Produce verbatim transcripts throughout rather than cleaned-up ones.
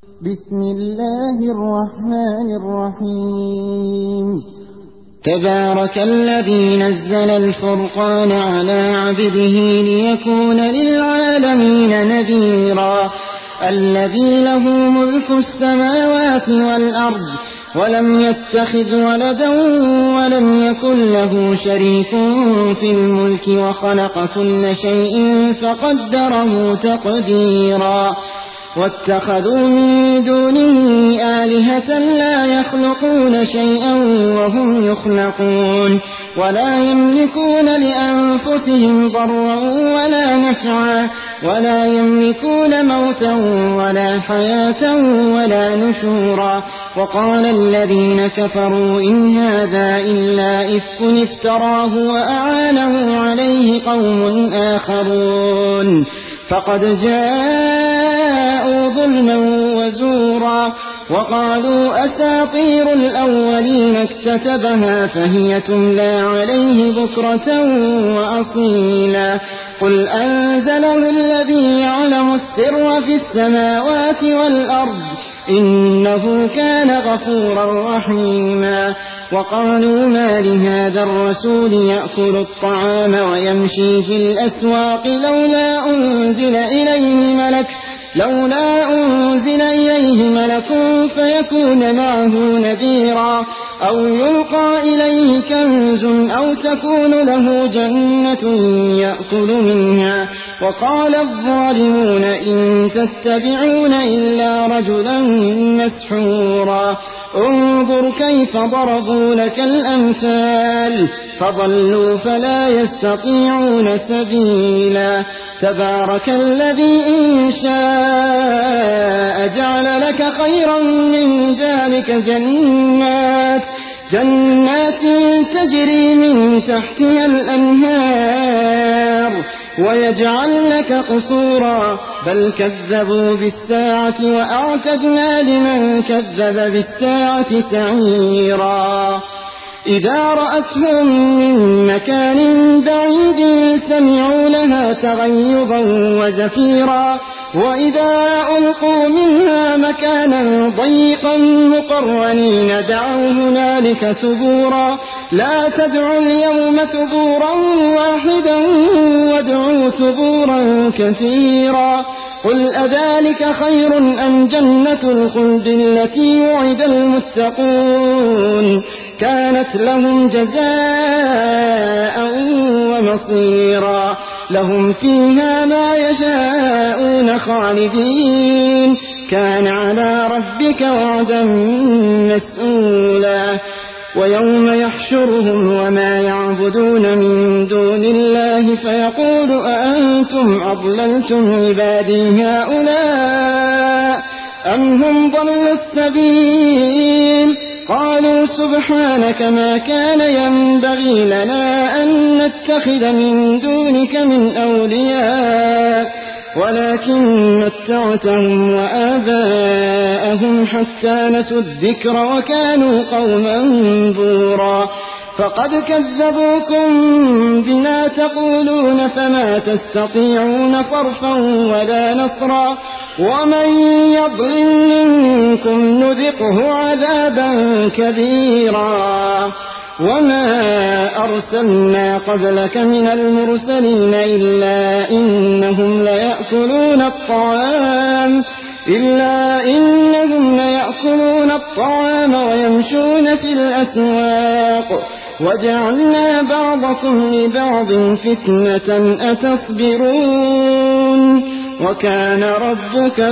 بسم الله الرحمن الرحيم تبارك الذي نزل الفرقان على عبده ليكون للعالمين نذيرا الذي له ملك السماوات والأرض ولم يتخذ ولدا ولم يكن له شريك في الملك وخلق كل شيء فقدره تقديرا واتخذوا من دونه آلهة لا يخلقون شيئا وهم يخلقون ولا يملكون لأنفسهم ضرا ولا نفعا ولا يملكون موتا ولا حياة ولا نشورا وقال الذين كفروا إن هذا إلا إفك افتراه وأعانه عليه قوم آخرون فقد جاءوا ظلما وزورا وقالوا أساطير الأولين اكتتبها فهي تملى عليه بكرة وأصيلا قل أنزله الذي يعلم السر في السماوات والأرض إنه كان غفورا رحيما وقالوا ما لهذا الرسول يأكل الطعام ويمشي في الأسواق لولا أنزل إليه ملك لولا أنزل إليه ملك فيكون معه نذيرا أو يلقى إليه كنز أو تكون له جنة يأكل منها وقال الظالمون إن تتبعون إلا رجلا مسحورا انظر كيف ضربوا لك الأمثال فضلوا فلا يستطيعون سبيلا تبارك الذي إن شاء جعل لك خيرا من ذلك جنات جنات تجري من تحتها الأنهار ويجعل لك قصورا بل كذبوا بالساعة وأعتدنا لمن كذب بالساعة سعيرا إذا رأتهم من مكان بعيد سمعوا لها تغيظا وزفيرا وإذا ألقوا منها مكانا ضيقا مقرنين دعوا هنالك ثبورا لا تدعوا اليوم ثبورا واحدا وادعوا ثبورا كثيرا قل أذلك خير أم جنة الخلد التي وعد المتقون كانت لهم جزاء ومصيرا لهم فيها ما يشاءون خالدين كان على ربك وعدا مسئولا ويوم يحشرهم وما يعبدون من دون الله فيقول أأنتم أضللتم عبادي هؤلاء أم هم ضلوا السبيل قالوا سبحانك ما كان ينبغي لنا أن نتخذ من دونك من أولياء ولكن متعتهم وآباءهم حتى نسوا الذكر وكانوا قوما بورا فقد كذبوكم بما تقولون فما تستطيعون صرفا ولا نصرا ومن يظلم منكم نذقه عذابا كبيرا وما أرسلنا قبلك من المرسلين إلا إنهم ليأكلون الطعام إلا إنهم ليأكلون الطعام ويمشون في الأسواق وجعلنا بعضكم لبعض فتنة أتصبرون وكان ربك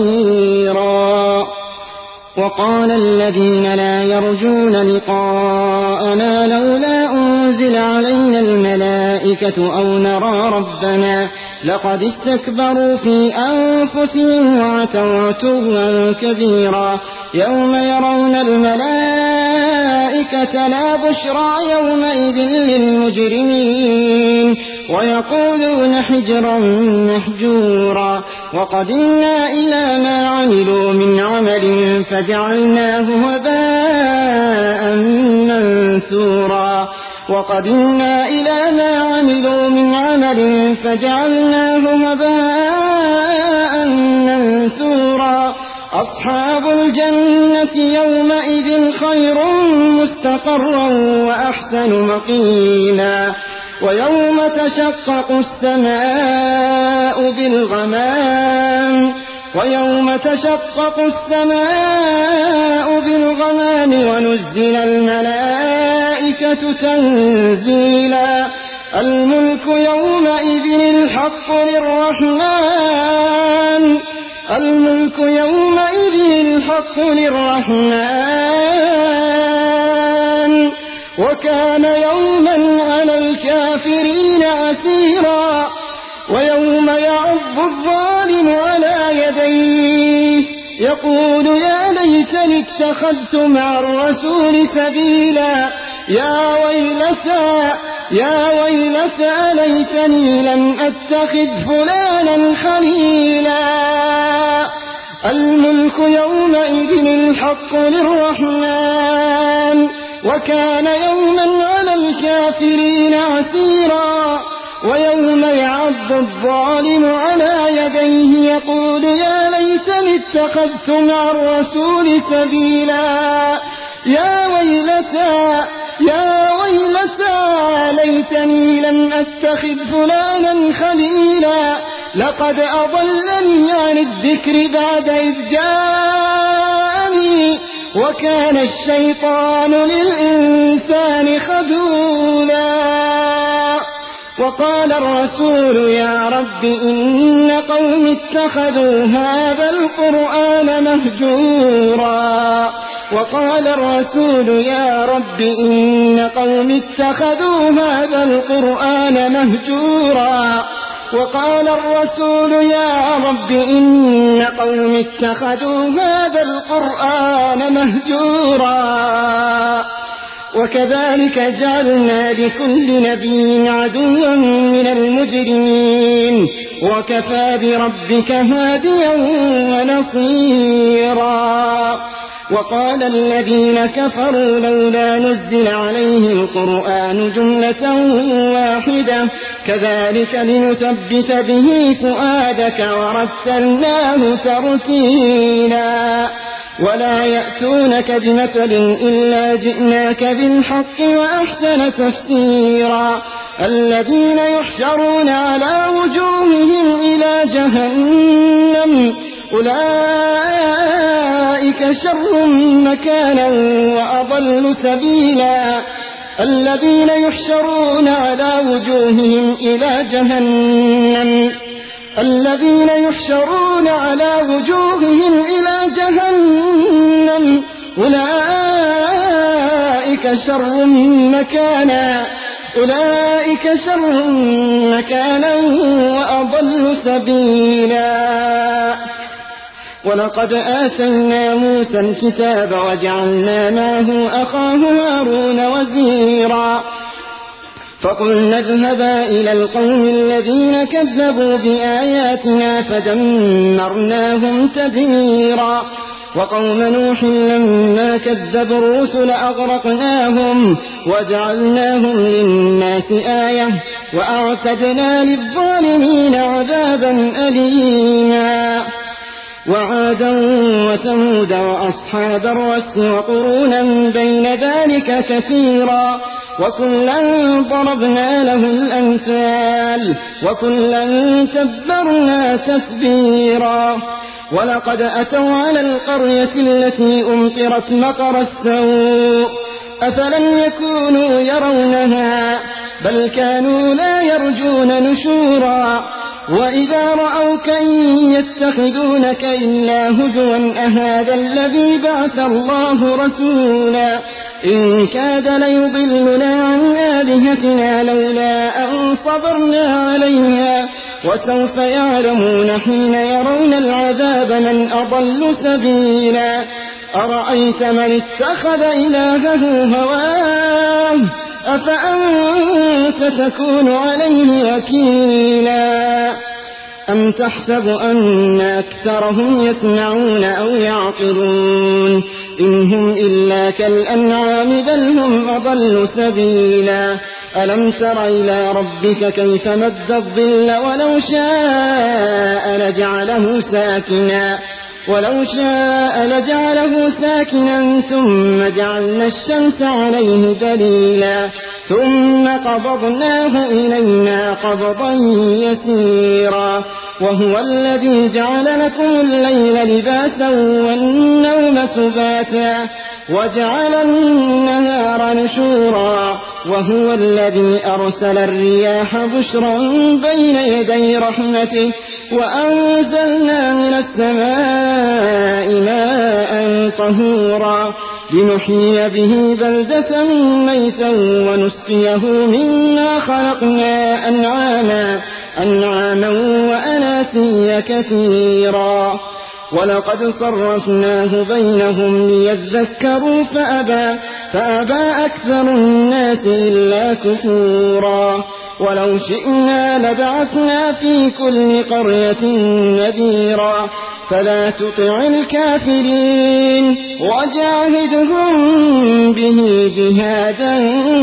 بصيرا وقال الذين لا يرجون لقاءنا لولا أنزل علينا الملائكة أو نرى ربنا لقد استكبروا في أنفسهم وعتوا عتوا كبيرا يوم يرون الملائكة لا بشرى يومئذ للمجرمين ويقولون حجرا محجورا وقدمنا إلى ما عملوا من عمل فجعلناه هباء منثورا وقدمنا إلى ما عملوا من عمل فجعلناه هباء منثورا أصحاب الجنة يومئذ خير مستقرا وأحسن مقيلا ويوم تشقق السماء بالغمام ويوم تشقق السماء بالغمام ونزل الملائكة تنزيلا الملك يومئذ الحق للرحمن الملك يومئذ الحق للرحمن وكان يوما على الكافرين عسيرا ويوم يعض الظالم على يديه يقول يا ليتني اتخذت مع الرسول سبيلا يا ويلتى يا ويلتى ليتني لم أتخذ فلانا خليلا الملك يومئذ الحق للرحمن وكان يوما على الكافرين عسيرا ويوم يعض الظالم على يديه يقول يا ليتني اتخذت مع الرسول سبيلا يا ويلتى يا ويلتى ليتني لم أتخذ فلانا خليلا لقد أضلني عن الذكر بعد إذ جاءني وكان الشيطان للإنسان خذولا وقال الرسول يا رب إن قوم اتخذوا هذا القرآن مهجورا وقال الرسول يا رب إن قوم اتخذوا هذا القرآن مهجورا وقال الرسول يا رب إن قوم اتخذوا هذا القرآن مهجورا وكذلك جعلنا لكل نبي عدوا من المجرمين وكفى بربك هاديا ونصيرا وقال الذين كفروا لولا نزل عليه القرآن جملة واحدة كذلك لنثبت به فؤادك ورتلناه ترتيلا ولا يأتونك بمثل إلا جئناك بالحق وأحسن تفسيرا الذين يحشرون على وجوههم إلى جهنم أولئك شر مكانا وأضل سبيلا الذين يحشرون على وجوههم إلى جهنم الذين يحشرون على وجوههم إلى جهنم أولئك شر مكانا أولئك شر مكانا وأضل سبيلا ولقد آتينا موسى الكتاب وجعلنا معه أخاه هارون وزيرا فقلنا اذهبا إلى القوم الذين كذبوا بآياتنا فدمرناهم تدميرا وقوم نوح لما كذبوا الرسل أغرقناهم وجعلناهم للناس آية وأعتدنا للظالمين عذابا أليما وعادا وثمود وأصحاب الرس وقرونا بين ذلك كثيرا وكلا ضربنا له الأمثال وكلا تبرنا تتبيرا ولقد أتوا على القرية التي أمطرت مطر السوء أفلم يكونوا يرونها بل كانوا لا يرجون نشورا وإذا رأوك إن يتخذونك إلا هزوا أهذا الذي بعث الله رسولا إن كاد ليضلنا عن آلهتنا لولا أن صبرنا عليها وسوف يعلمون حين يرون العذاب من أضل سبيلا أرأيت من اتخذ إلهه هواه أفأنت تكون عليه وكيلا أم تحسب أن أكثرهم يسمعون أو يعقلون إن هم إلا كالأنعام بل هم أضل سبيلا ألم تر إلى ربك كيف مد الظل ولو شاء لجعله ساكنا ولو شاء لجعله ساكنا ثم جعلنا الشمس عليه دليلا ثم قبضناه إلينا قبضا يسيرا وهو الذي جعل لكم الليل لباسا والنوم سباتا وجعل النهار نشورا وهو الذي أرسل الرياح بشرا بين يدي رحمته وأنزلنا من السماء ماء طهورا لنحيي به بلدة ميتا ونسقيه مما خلقنا أنعاما, أنعاما وأناسيا كثيرا ولقد صرفناه بينهم ليذكروا فأبى, فأبى أكثر الناس إلا كفورا ولو شئنا لبعثنا في كل قرية نذيرا فلا تطع الكافرين وجاهدهم به جهادا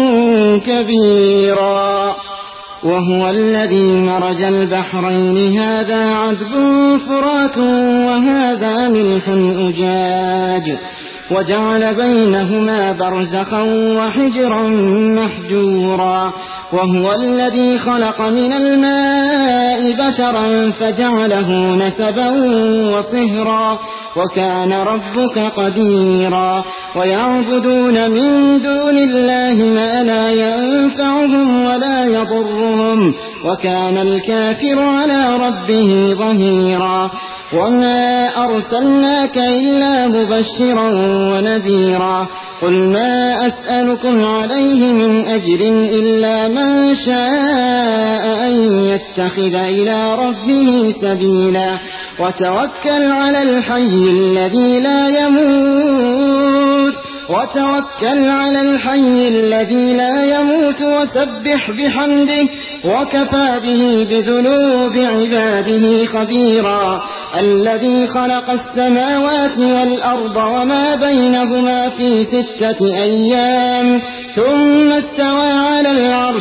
كبيرا وهو الذي مرج البحرين هذا عذب فرات وهذا ملح أجاج وجعل بينهما برزخا وحجرا محجورا وهو الذي خلق من الماء بشرا فجعله نسبا وصهرا وكان ربك قديرا ويعبدون من دون الله ما لا ينفعهم ولا يضرهم وكان الكافر على ربه ظهيرا وما أرسلناك إلا مبشرا ونذيرا قل ما أسألكم عليه من أجر إلا من شاء أن يتخذ إلى ربه سبيلا وتوكل على الحي الذي لا يموت وتوكل على الحي الذي لا يموت وسبح بحمده وكفى به بذنوب عباده خبيرا الذي خلق السماوات والأرض وما بينهما في ستة أيام ثم استوى على العرش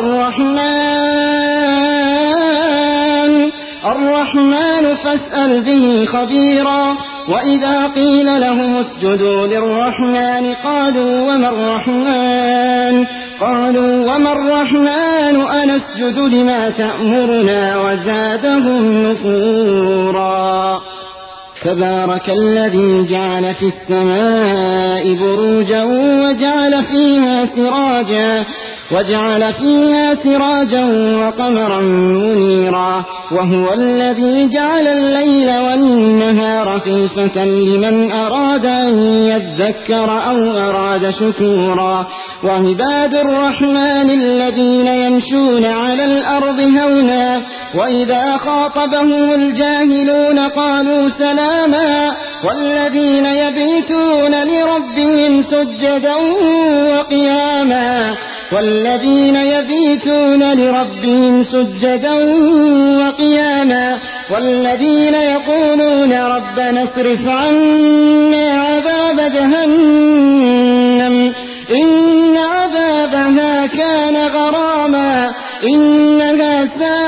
الرحمن الرحمن فاسأل به خبيرا وإذا قيل لهم اسجدوا للرحمن قالوا وما الرحمن قالوا وما الرحمن أنسجد لما تأمرنا وزادهم نفورا تبارك الذي جعل في السماء بروجا وجعل فيها سراجا وجعل فيها سراجا وقمرا منيرا وهو الذي جعل الليل والنهار خلفة لمن أراد أن يذكر أو أراد شكورا وعباد الرحمن الذين يمشون على الأرض هونا وإذا خاطبهم الجاهلون قالوا سلاما والذين يبيتون لربهم سجدا وقياما والذين يبيتون لربهم سجدا وقياما والذين يقولون ربنا اصرف عنا عذاب جهنم إن عذابها كان غراما إنها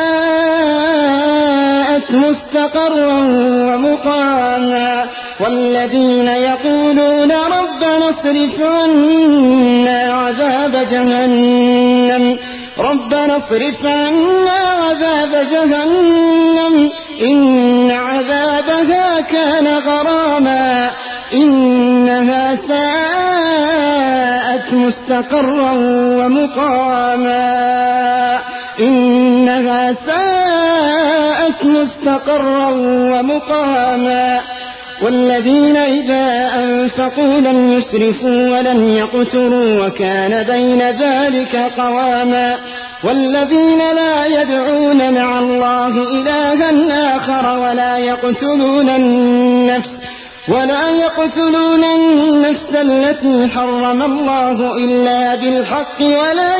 ساءت مستقرا ومقاما والذين يقولون ربنا اصرف عنا عذاب جهنم ربنا اصرف عنا عذاب جهنم إن عذابها كان غراما إنها ساءت مستقرا ومقاما إنها ساءت مستقرا ومقاما والذين إذا أنفقوا لم يسرفوا ولم يقتروا وكان بين ذلك قواما والذين لا يدعون مع الله إلها آخر ولا يقتلون النفس ولا يقتلون النفس التي حرم الله إلا بالحق ولا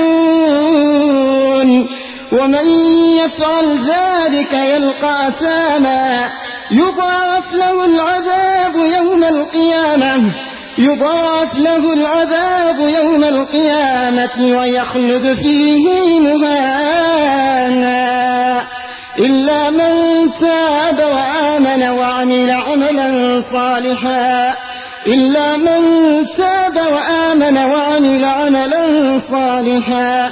يزنون ومن يفعل ذلك يلقى أثاما يضاعف له العذاب يوم القيامة يضاعف له العذاب يوم القيامة ويخلد فيه مهانا إلا من تاب وآمن وآمن وعمل عملا صالحا إلا من تاب وآمن وعمل عملا صالحا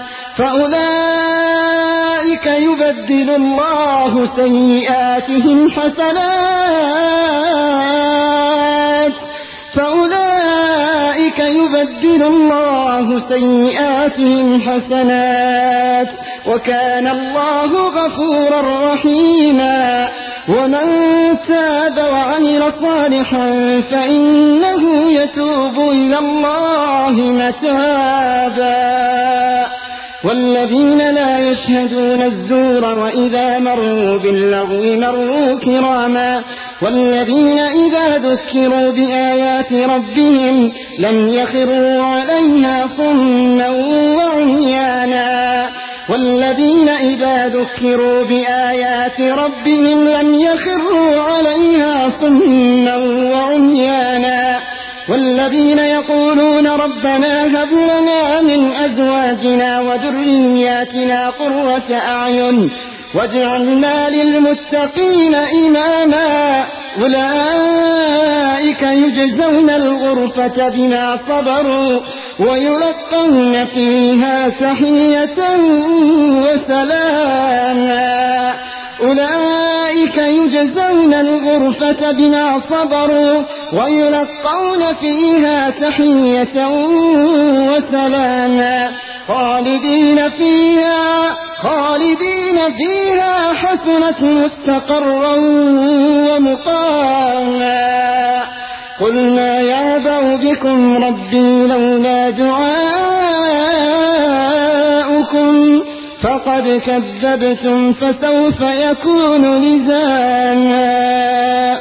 فأولئك يبدل الله سيئاتهم حسنات فأولئك يبدل الله سيئاتهم حسنات وكان الله غفورا رحيما ومن تاب وعمل صالحا فإنه يتوب إلى الله متابا والذين لا يشهدون الزور وإذا مروا باللغو مروا كراما والذين إذا ذكروا بآيات ربهم لم يخروا عليها صما وعميانا والذين إذا ذكروا بآيات ربهم لم يخروا عليها صما وعميانا والذين يقولون ربنا هب لنا من أزواجنا وذرياتنا قرة أعين واجعلنا للمتقين إماما أولئك يجزون الغرفة بما صبروا ويلقون فيها تحية وسلاما أولئك يجزون الغرفة بما صبروا ويلقون فيها تحية وسلاما خالدين فيها خالدين فيها حسنت مستقرا ومقاما قل ما يعبأ بكم ربي لولا دعاؤكم فقد كذبتم فسوف يكون لزاما